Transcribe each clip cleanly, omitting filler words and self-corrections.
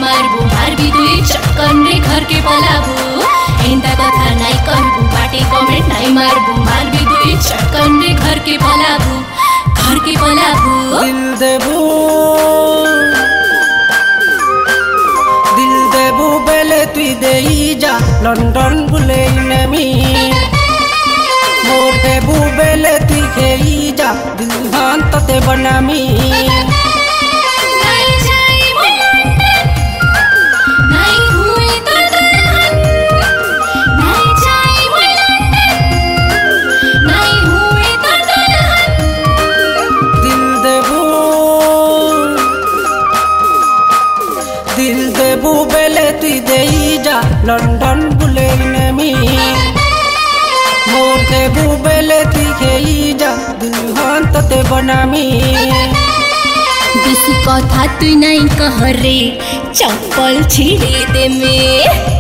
मारबू मारबी दुई चक्कन रे घर के पलाबू एंता कथा नाई कहबू बाटे कमेंट नाई मारबू मारबी दुई चक्कन रे घर के पलाबू दिल देबू बेले तुई देई जा लंदन बुले नमी मोर देबू बेले तुई खेई जा दिल हान तते बनामी दिल देबू बेले तुई देई जा लंदन बुले नमी मोर देबू बेले तुई खेई जा दिल हान तते बनामी बेसी कथा तुई नाई कह रे चप्पल छिड़े दे में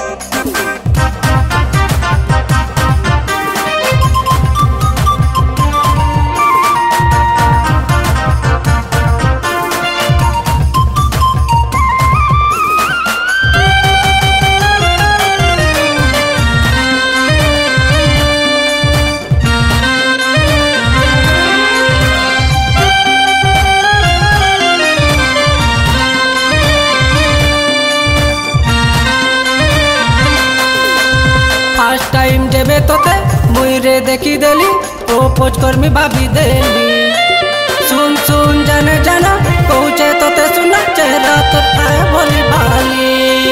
फर्स्ट टाइम जेबे तोते मुइरे देखी देली प्रपोज करमी भाभी देली सुन सुन जाने जाना पहुँचे तोते सुना चेहरा तो भोली भाली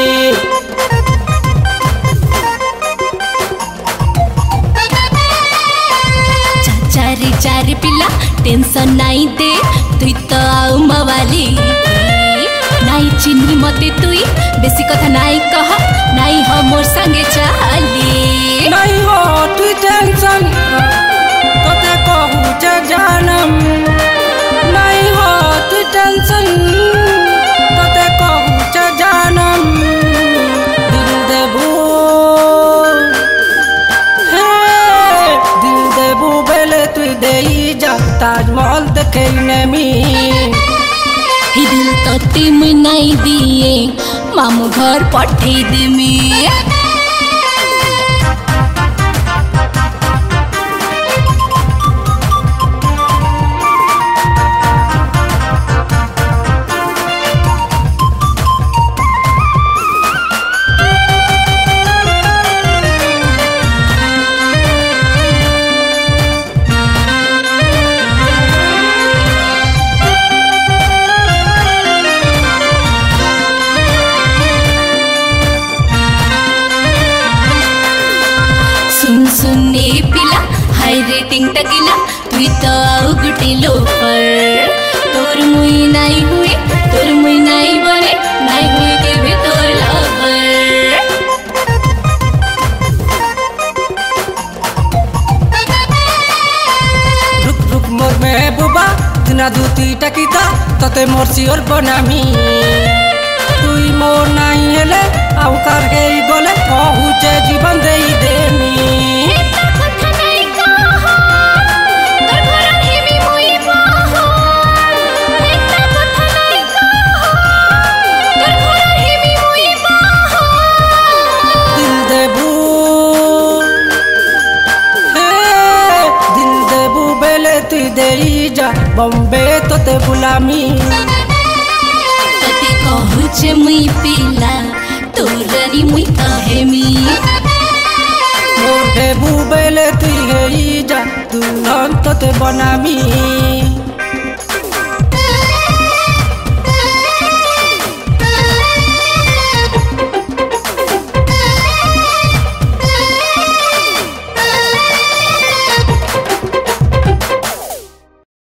चारी पिला टेंशन नाई दे तुई तो आउ मवाली नाई चिन्ही मते तुई बेसी कथा नाई कह नाई हो मोर संगे चाली नहीं हो तुई टेंशन तोते कहू चे जानम नहीं हो तुई टेंशन तोते कहू चे जानम दिल देबू दिल देबू बेले तुई देई जा ताजमहल देखे नमी दिल तो तिम नाई दिए मामू घर पठे देमी सुनने पिला हाई रेटिंग तकिला तुई तो आउ गुटे लोफर तोर मुई नाई बने नाई हुई के भी तोर लवर रुक रुक मोर महबूबा दिना दूती टकिता तते मोर सियोर बनामी तुई मोर नाई हेले आउ कार हेई गले कहूचे जीवन देई देमी तुई देई जा बॉम्बे तोते बुलामी तते कहूचे मुई पिला तोरनी मुई कहेमी मोर देबू बेले तुई हेई जा दुल्हन तोते बनामी।